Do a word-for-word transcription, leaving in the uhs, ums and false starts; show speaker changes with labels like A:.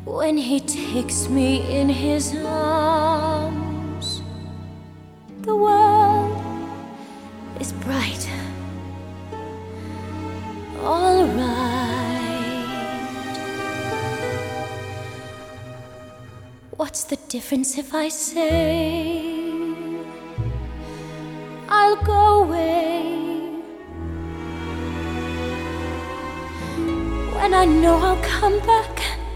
A: when he takes me in his arms. The world is bright, all right. What's the difference if I say I'll go away when I know I'll come back